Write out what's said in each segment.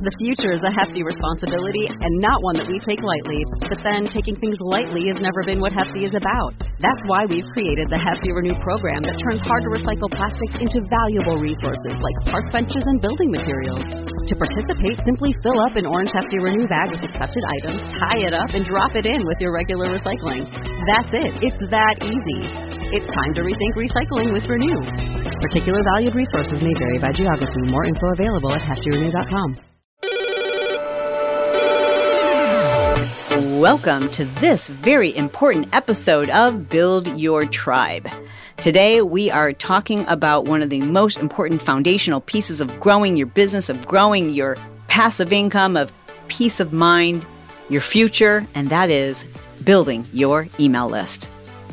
The future is a hefty responsibility and not one that we take lightly. But then taking things lightly has never been what Hefty is about. That's why we've created the Hefty Renew program that turns hard-to-recycle plastics into valuable resources like park benches and building materials. To participate, simply fill up an orange Hefty Renew bag with accepted items, tie it up, and drop it in with your regular recycling. That's it. It's that easy. It's time to rethink recycling with Renew. Particular valued resources may vary by geography. More info available at heftyrenew.com. Welcome to this very important episode of Build Your Tribe. Today, we are talking about one of the most important foundational pieces of growing your business, of growing your passive income, of peace of mind, your future, and that is building your email list.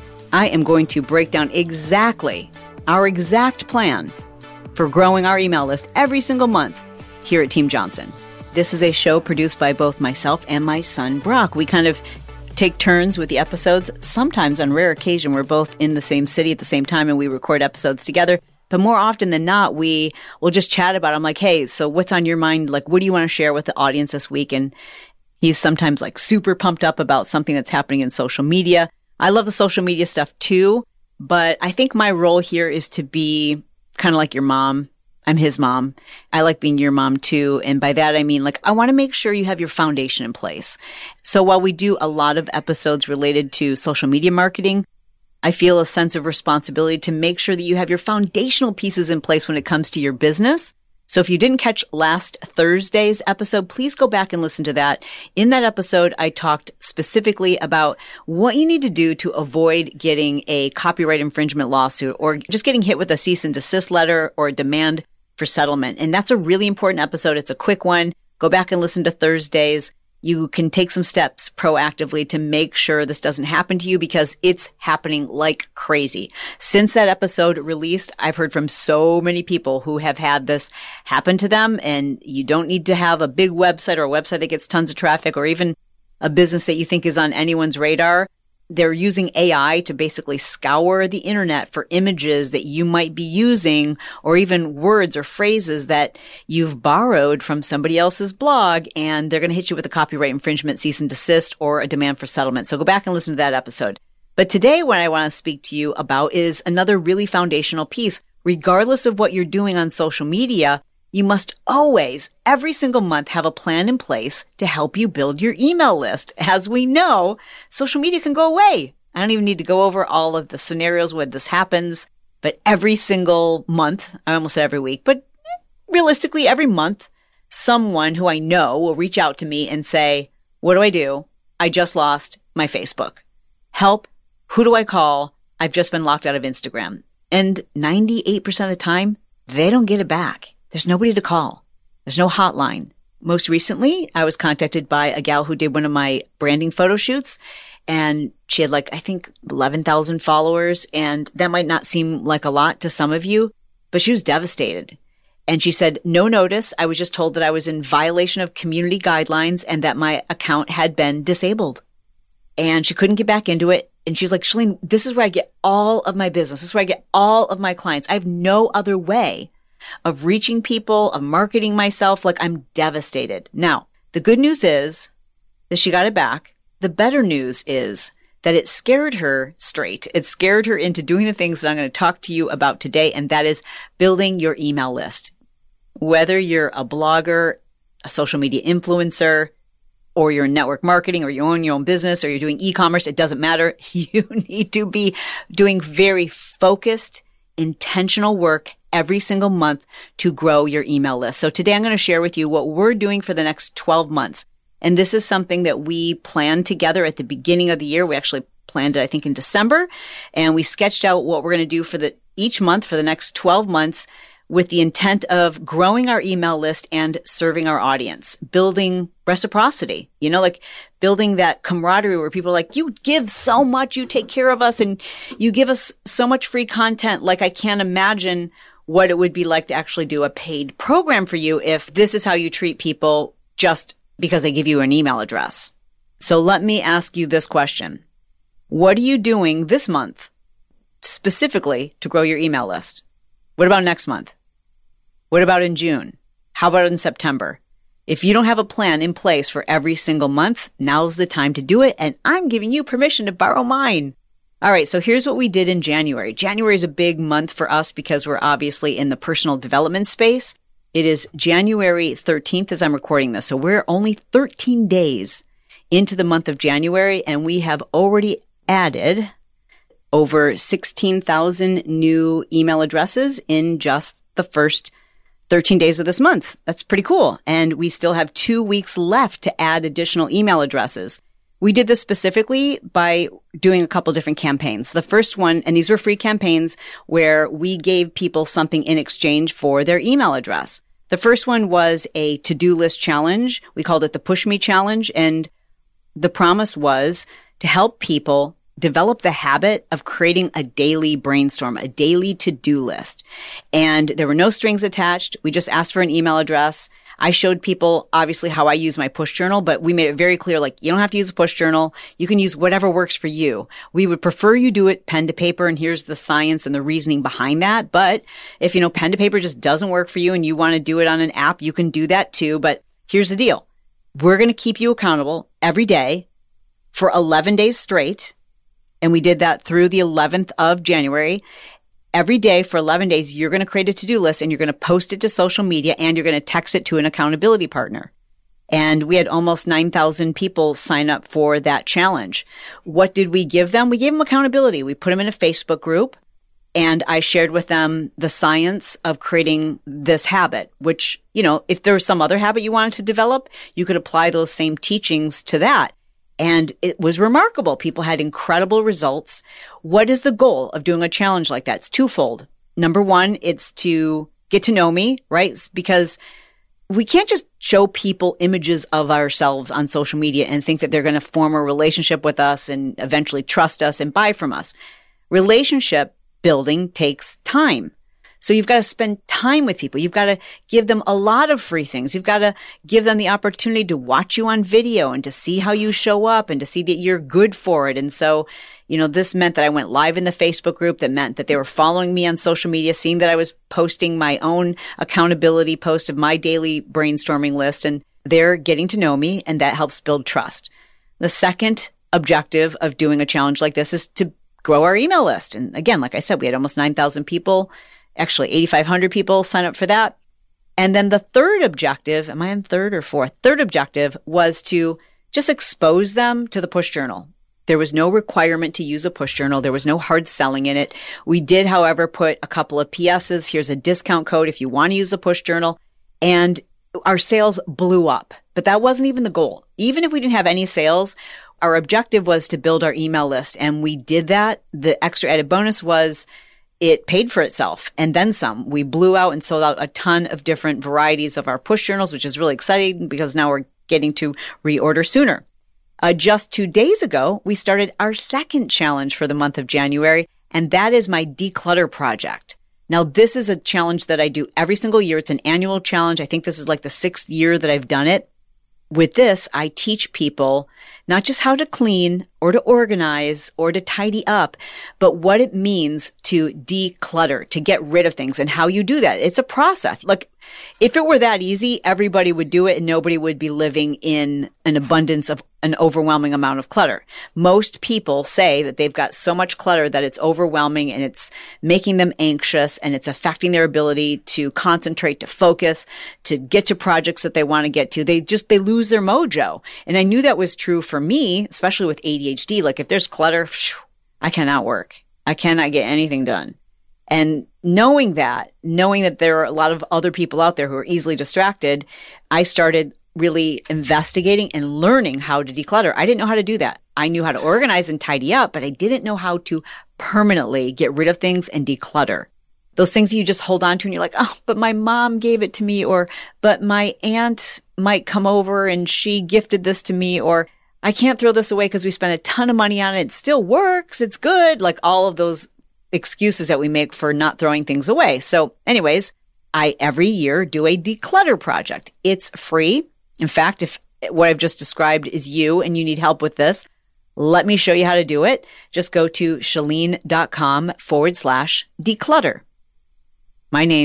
I am going to break down exactly our exact plan for growing our email list every single month here at Team Johnson. This is a show produced by both myself and my son, Brock. We kind of take turns with the episodes. Sometimes, on rare occasion, we're both in the same city at the same time and we record episodes together. But more often than not, we will just chat about it. I'm like, hey, so what's on your mind? Like, what do you want to share with the audience this week? And he's sometimes like super pumped up about something that's happening in social media. I love the social media stuff too, but I think my role here is to be kind of like your mom. I'm his mom. I like being your mom too. And by that, I mean, like, I want to make sure you have your foundation in place. So while we do a lot of episodes related to social media marketing, I feel a sense of responsibility to make sure that you have your foundational pieces in place when it comes to your business. So if you didn't catch last Thursday's episode, please go back and listen to that. In that episode, I talked specifically about what you need to do to avoid getting a copyright infringement lawsuit or just getting hit with a cease and desist letter or a demand for settlement. And that's a really important episode. It's a quick one. Go back and listen to Thursdays. You can take some steps proactively to make sure this doesn't happen to you because it's happening like crazy. Since that episode released, I've heard from so many people who have had this happen to them, and you don't need to have a big website or a website that gets tons of traffic or even a business that you think is on anyone's radar. They're using AI to basically scour the internet for images that you might be using or even words or phrases that you've borrowed from somebody else's blog, and they're going to hit you with a copyright infringement, cease and desist, or a demand for settlement. So go back and listen to that episode. But today, what I want to speak to you about is another really foundational piece. Regardless of what you're doing on social media, you must always, every single month, have a plan in place to help you build your email list. As we know, social media can go away. I don't even need to go over all of the scenarios where this happens, but every single month, I almost said every week, but realistically every month, someone who I know will reach out to me and say, what do I do? I just lost my Facebook. Help. Who do I call? I've just been locked out of Instagram. And 98% of the time, they don't get it back. There's nobody to call. There's no hotline. Most recently, I was contacted by a gal who did one of my branding photo shoots, and she had 11,000 followers, and that might not seem like a lot to some of you, but she was devastated. And she said, no notice. I was just told that I was in violation of community guidelines and that my account had been disabled. And she couldn't get back into it. And she's like, Chalene, this is where I get all of my business. This is where I get all of my clients. I have no other way of reaching people, of marketing myself. Like, I'm devastated. Now, the good news is that she got it back. The better news is that it scared her straight. It scared her into doing the things that I'm going to talk to you about today, and that is building your email list. Whether you're a blogger, a social media influencer, or you're in network marketing, or you own your own business, or you're doing e-commerce, it doesn't matter. You need to be doing very focused, intentional work every single month to grow your email list. So today I'm going to share with you what we're doing for the next 12 months. And this is something that we planned together at the beginning of the year. We actually planned it, I think, in December. And we sketched out what we're going to do for each month for the next 12 months with the intent of growing our email list and serving our audience, building reciprocity, building that camaraderie where people are like, you give so much, you take care of us, and you give us so much free content. Like, I can't imagine what it would be like to actually do a paid program for you if this is how you treat people just because they give you an email address. So let me ask you this question. What are you doing this month specifically to grow your email list? What about next month? What about in June? How about in September? If you don't have a plan in place for every single month, now's the time to do it, and I'm giving you permission to borrow mine. All right, so here's what we did in January. January is a big month for us because we're obviously in the personal development space. It is January 13th as I'm recording this, so we're only 13 days into the month of January, and we have already added over 16,000 new email addresses in just the first 13 days of this month. That's pretty cool. And we still have 2 weeks left to add additional email addresses. We did this specifically by doing a couple different campaigns. The first one, and these were free campaigns where we gave people something in exchange for their email address. The first one was a to-do list challenge. We called it the Push Me Challenge. And the promise was to help people develop the habit of creating a daily brainstorm, a daily to-do list. And there were no strings attached. We just asked for an email address. I showed people obviously how I use my push journal, but we made it very clear, like, you don't have to use a push journal. You can use whatever works for you. We would prefer you do it pen to paper, and here's the science and the reasoning behind that. But if, pen to paper just doesn't work for you and you want to do it on an app, you can do that too. But here's the deal. We're going to keep you accountable every day for 11 days straight. And we did that through the 11th of January. Every day for 11 days, you're going to create a to-do list and you're going to post it to social media and you're going to text it to an accountability partner. And we had almost 9,000 people sign up for that challenge. What did we give them? We gave them accountability. We put them in a Facebook group and I shared with them the science of creating this habit, which, if there was some other habit you wanted to develop, you could apply those same teachings to that. And it was remarkable. People had incredible results. What is the goal of doing a challenge like that? It's twofold. Number one, it's to get to know me, right? Because we can't just show people images of ourselves on social media and think that they're going to form a relationship with us and eventually trust us and buy from us. Relationship building takes time. So you've got to spend time with people. You've got to give them a lot of free things. You've got to give them the opportunity to watch you on video and to see how you show up and to see that you're good for it. And so, this meant that I went live in the Facebook group. That meant that they were following me on social media, seeing that I was posting my own accountability post of my daily brainstorming list, and they're getting to know me, and that helps build trust. The second objective of doing a challenge like this is to grow our email list. And again, like I said, we had almost 9,000 people. Actually, 8,500 people sign up for that. And then the third objective, am I on third or fourth? Third objective was to just expose them to the push journal. There was no requirement to use a push journal. There was no hard selling in it. We did, however, put a couple of PSs. Here's a discount code if you want to use the push journal. And our sales blew up. But that wasn't even the goal. Even if we didn't have any sales, our objective was to build our email list. And we did that. The extra added bonus was it paid for itself and then some. We blew out and sold out a ton of different varieties of our push journals, which is really exciting because now we're getting to reorder sooner. Just 2 days ago, we started our second challenge for the month of January, and that is my declutter project. Now, this is a challenge that I do every single year. It's an annual challenge. I think this is like the 6th year that I've done it. With this, I teach people not just how to clean or to organize or to tidy up, but what it means to declutter, to get rid of things and how you do that. It's a process. Like, if it were that easy, everybody would do it and nobody would be living in an abundance of an overwhelming amount of clutter. Most people say that they've got so much clutter that it's overwhelming and it's making them anxious and it's affecting their ability to concentrate, to focus, to get to projects that they want to get to. They lose their mojo. And I knew that was true for me, especially with ADHD. Like, if there's clutter, I cannot work. I cannot get anything done. And knowing that there are a lot of other people out there who are easily distracted, I started really investigating and learning how to declutter. I didn't know how to do that. I knew how to organize and tidy up, but I didn't know how to permanently get rid of things and declutter. Those things you just hold on to and you're like, oh, but my mom gave it to me, or, but my aunt might come over and she gifted this to me, or I can't throw this away because we spent a ton of money on it. It still works. It's good. Like all of those excuses that we make for not throwing things away. So anyways, I every year do a declutter project. It's free. In fact, if what I've just described is you and you need help with this, let me show you how to do it. Just go to Chalene.com/declutter. My name,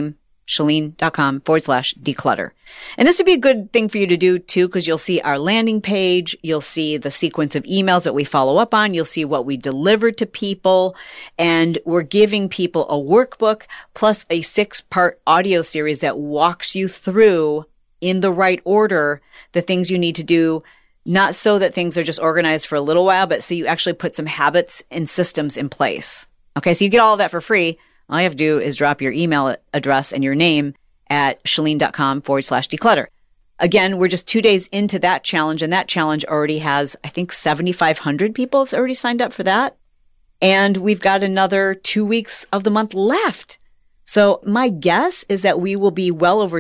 Chalene.com/declutter. And this would be a good thing for you to do too, because you'll see our landing page. You'll see the sequence of emails that we follow up on. You'll see what we deliver to people. And we're giving people a workbook plus a 6-part audio series that walks you through in the right order the things you need to do, not so that things are just organized for a little while, but so you actually put some habits and systems in place. Okay, so you get all of that for free. All you have to do is drop your email address and your name at Chalene.com/declutter. Again, we're just 2 days into that challenge, and that challenge already has, I think, 7,500 people have already signed up for that. And we've got another 2 weeks of the month left. So my guess is that we will be well over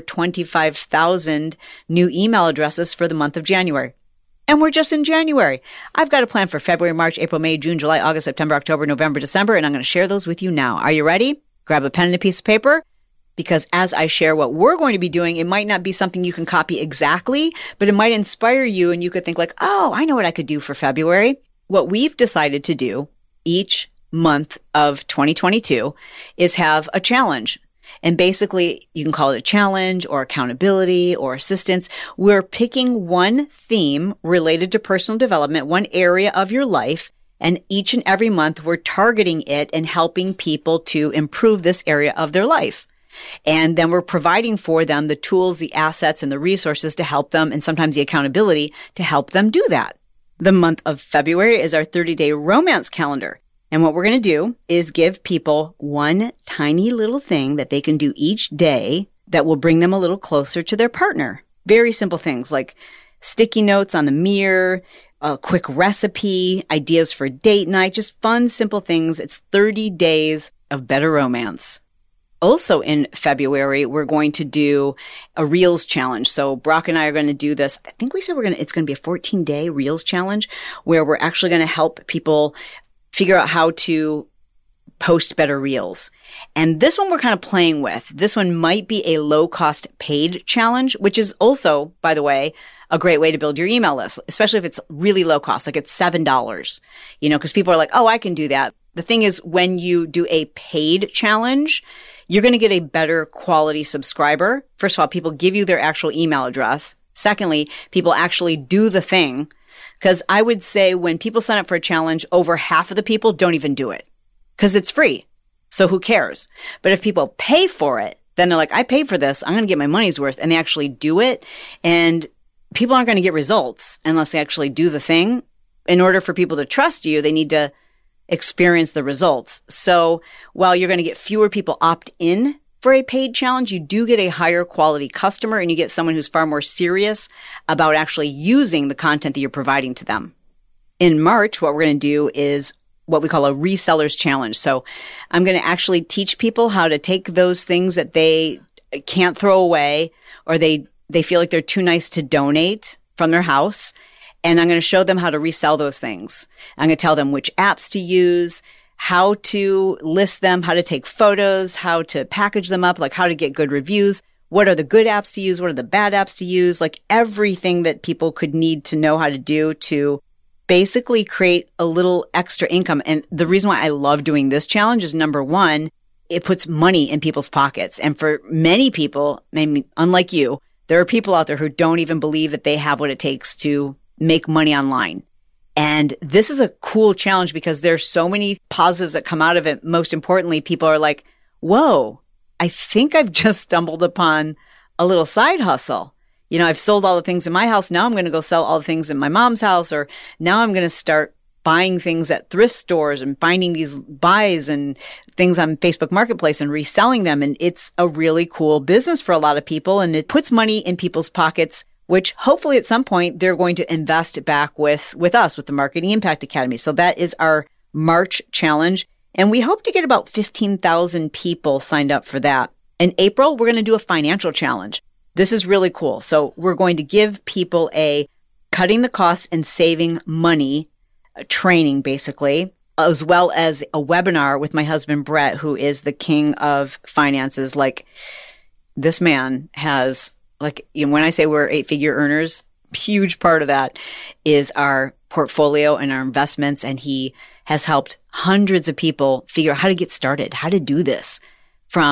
25,000 new email addresses for the month of January. And we're just in January. I've got a plan for February, March, April, May, June, July, August, September, October, November, December, and I'm going to share those with you now. Are you ready? Grab a pen and a piece of paper, because as I share what we're going to be doing, it might not be something you can copy exactly, but it might inspire you and you could think like, oh, I know what I could do for February. What we've decided to do each month of 2022 is have a challenge. And basically, you can call it a challenge or accountability or assistance. We're picking one theme related to personal development, one area of your life, and each and every month we're targeting it and helping people to improve this area of their life. And then we're providing for them the tools, the assets, and the resources to help them, and sometimes the accountability to help them do that. The month of February is our 30-day romance calendar. And what we're going to do is give people one tiny little thing that they can do each day that will bring them a little closer to their partner. Very simple things like sticky notes on the mirror, a quick recipe, ideas for date night, just fun, simple things. It's 30 days of better romance. Also in February, we're going to do a Reels challenge. So Brock and I are going to do this. I think we said it's going to be a 14-day Reels challenge where we're actually going to help people figure out how to post better Reels. And this one we're kind of playing with. This one might be a low-cost paid challenge, which is also, by the way, a great way to build your email list, especially if it's really low cost, like it's $7, because people are like, oh, I can do that. The thing is, when you do a paid challenge, you're going to get a better quality subscriber. First of all, people give you their actual email address. Secondly, people actually do the thing. Because I would say when people sign up for a challenge, over half of the people don't even do it because it's free. So who cares? But if people pay for it, then they're like, I paid for this. I'm going to get my money's worth. And they actually do it. And people aren't going to get results unless they actually do the thing. In order for people to trust you, they need to experience the results. So while you're going to get fewer people opt in for a paid challenge, you do get a higher quality customer and you get someone who's far more serious about actually using the content that you're providing to them. In March, what we're going to do is what we call a resellers challenge. So I'm going to actually teach people how to take those things that they can't throw away or they feel like they're too nice to donate from their house. And I'm going to show them how to resell those things. I'm going to tell them which apps to use, how to list them, how to take photos, how to package them up, like how to get good reviews. What are the good apps to use? What are the bad apps to use? Like everything that people could need to know how to do to basically create a little extra income. And the reason why I love doing this challenge is, number one, it puts money in people's pockets. And for many people, maybe unlike you, there are people out there who don't even believe that they have what it takes to make money online. And this is a cool challenge because there's so many positives that come out of it. Most importantly, people are like, whoa, I think I've just stumbled upon a little side hustle. I've sold all the things in my house. Now I'm going to go sell all the things in my mom's house, or now I'm going to start buying things at thrift stores and finding these buys and things on Facebook Marketplace and reselling them. And it's a really cool business for a lot of people. And it puts money in people's pockets, which hopefully at some point they're going to invest back with us, with the Marketing Impact Academy. So that is our March challenge. And we hope to get about 15,000 people signed up for that. In April, we're going to do a financial challenge. This is really cool. So we're going to give people a cutting the costs and saving money training, basically, as well as a webinar with my husband, Brett, who is the king of finances. Like, this man has, when I say we're 8-figure earners, huge part of that is our portfolio and our investments. And he has helped hundreds of people figure out how to get started, how to do this, from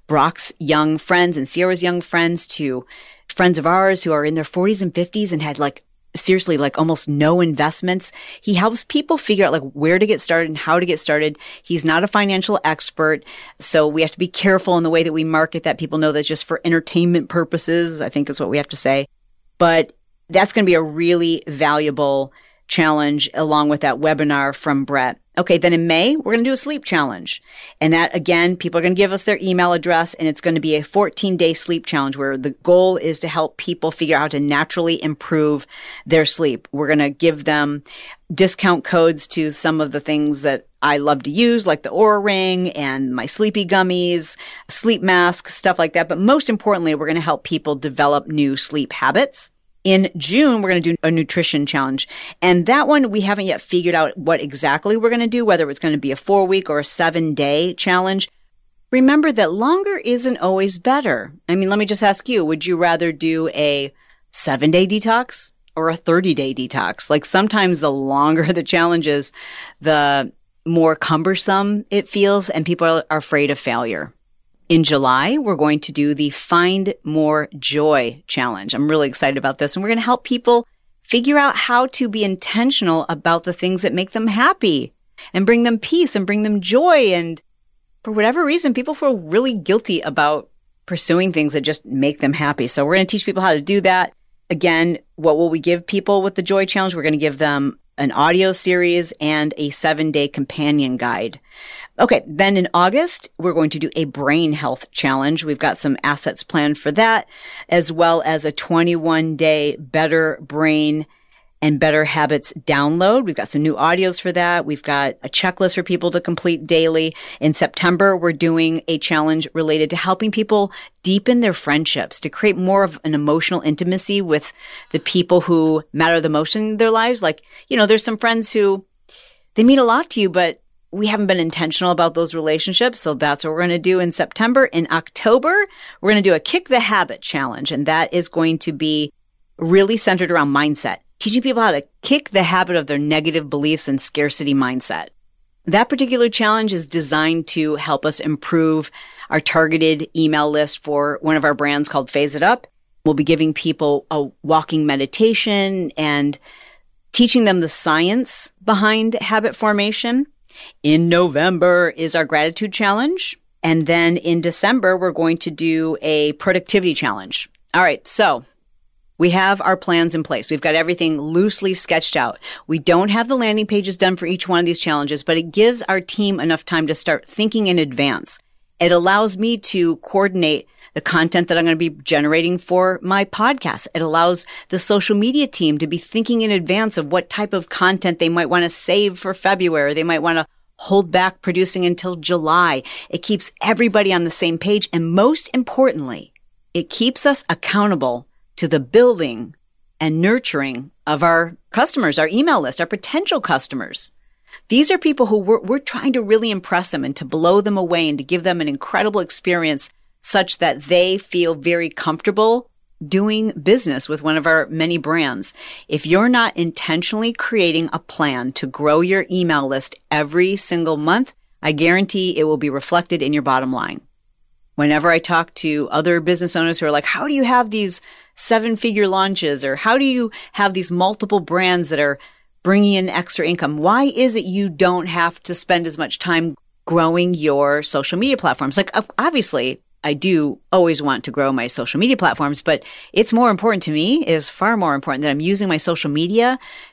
Brock's young friends and Sierra's young friends to friends of ours who are in their 40s and 50s and had seriously almost no investments. He helps people figure out where to get started and how to get started. He's not a financial expert, so we have to be careful in the way that we market that. People know that's just for entertainment purposes, I think is what we have to say. But that's going to be a really valuable challenge along with that webinar from Brett. Okay, then in May, we're going to do a sleep challenge. And that, again, people are going to give us their email address, and it's going to be a 14-day sleep challenge where the goal is to help people figure out how to naturally improve their sleep. We're going to give them discount codes to some of the things that I love to use, like the Oura Ring and my sleepy gummies, sleep masks, stuff like that. But most importantly, we're going to help people develop new sleep habits. In June, we're going to do a nutrition challenge. And that one, we haven't yet figured out what exactly we're going to do, whether it's going to be a 4-week or a 7-day challenge. Remember that longer isn't always better. I mean, let me just ask you, would you rather do a 7-day detox or a 30-day detox? Sometimes the longer the challenge is, the more cumbersome it feels, and people are afraid of failure. In July, we're going to do the Find More Joy Challenge. I'm really excited about this. And we're going to help people figure out how to be intentional about the things that make them happy and bring them peace and bring them joy. And for whatever reason, people feel really guilty about pursuing things that just make them happy. So we're going to teach people how to do that. Again, what will we give people with the Joy Challenge? We're going to give them an audio series and a 7-day companion guide. Okay, then in August, we're going to do a brain health challenge. We've got some assets planned for that, as well as a 21-day Better Brain and Better Habits download. We've got some new audios for that. We've got a checklist for people to complete daily. In September, we're doing a challenge related to helping people deepen their friendships, to create more of an emotional intimacy with the people who matter the most in their lives. There's some friends who, they mean a lot to you, but we haven't been intentional about those relationships. So that's what we're going to do in September. In October, we're going to do a Kick the Habit challenge. And that is going to be really centered around mindset, teaching people how to kick the habit of their negative beliefs and scarcity mindset. That particular challenge is designed to help us improve our targeted email list for one of our brands called Phase It Up. We'll be giving people a walking meditation and teaching them the science behind habit formation. In November is our gratitude challenge. And then in December, we're going to do a productivity challenge. All right, so we have our plans in place. We've got everything loosely sketched out. We don't have the landing pages done for each one of these challenges, but it gives our team enough time to start thinking in advance. It allows me to coordinate the content that I'm going to be generating for my podcast. It allows the social media team to be thinking in advance of what type of content they might want to save for February. They might want to hold back producing until July. It keeps everybody on the same page. And most importantly, it keeps us accountable to the building and nurturing of our customers, our email list, our potential customers. These are people who we're trying to really impress them and to blow them away and to give them an incredible experience such that they feel very comfortable doing business with one of our many brands. If you're not intentionally creating a plan to grow your email list every single month, I guarantee it will be reflected in your bottom line. Whenever I talk to other business owners who are like, how do you have these 7-figure launches? Or how do you have these multiple brands that are bringing in extra income? Why is it you don't have to spend as much time growing your social media platforms? Obviously, I do always want to grow my social media platforms, but it's more important to me, it is far more important that I'm using my social media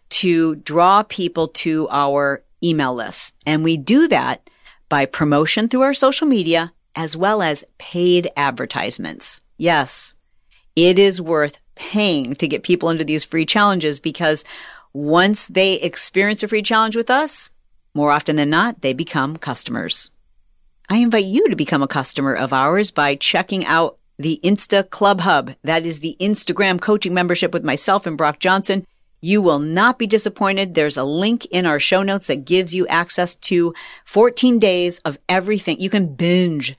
to draw people to our email lists. And we do that by promotion through our social media as well as paid advertisements. Yes, it is worth paying to get people into these free challenges because once they experience a free challenge with us, more often than not, they become customers. I invite you to become a customer of ours by checking out the Insta Club Hub. That is the Instagram coaching membership with myself and Brock Johnson. You will not be disappointed. There's a link in our show notes that gives you access to 14 days of everything. You can binge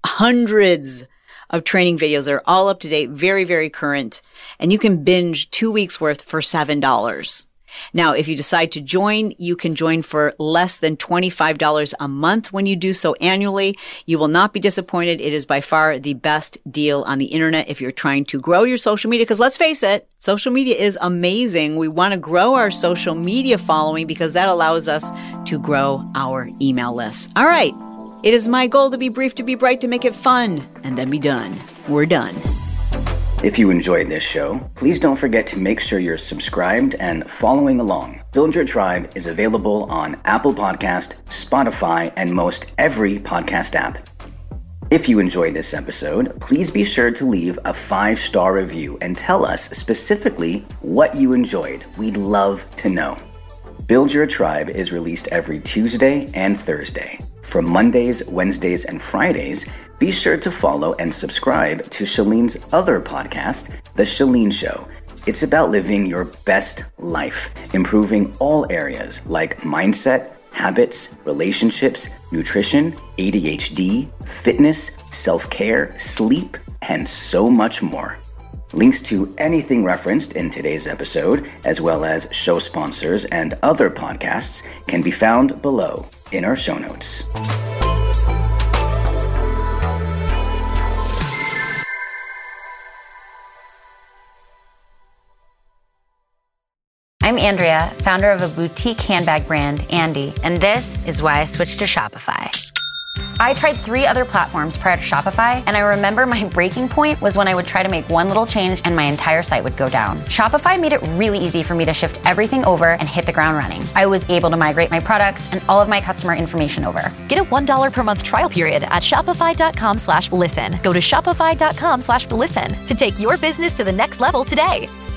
hundreds of training videos. They're all up to date, very, very current. And you can binge 2 weeks worth for $7. Now, if you decide to join, you can join for less than $25 a month when you do so annually. You will not be disappointed. It is by far the best deal on the internet if you're trying to grow your social media. Because let's face it, social media is amazing. We want to grow our social media following because that allows us to grow our email list. All right. It is my goal to be brief, to be bright, to make it fun, and then be done. We're done. If you enjoyed this show, please don't forget to make sure you're subscribed and following along. Build Your Tribe is available on Apple Podcast, Spotify, and most every podcast app. If you enjoyed this episode, please be sure to leave a 5-star review and tell us specifically what you enjoyed. We'd love to know. Build Your Tribe is released every Tuesday and Thursday. For Mondays, Wednesdays, and Fridays, be sure to follow and subscribe to Shalene's other podcast, The Shalene Show. It's about living your best life, improving all areas like mindset, habits, relationships, nutrition, ADHD, fitness, self-care, sleep, and so much more. Links to anything referenced in today's episode, as well as show sponsors and other podcasts, can be found below in our show notes. I'm Andrea, founder of a boutique handbag brand, Andy, and this is why I switched to Shopify. I tried 3 other platforms prior to Shopify, and I remember my breaking point was when I would try to make one little change and my entire site would go down. Shopify made it really easy for me to shift everything over and hit the ground running. I was able to migrate my products and all of my customer information over. Get a $1 per month trial period at shopify.com/listen. Go to shopify.com/listen to take your business to the next level today.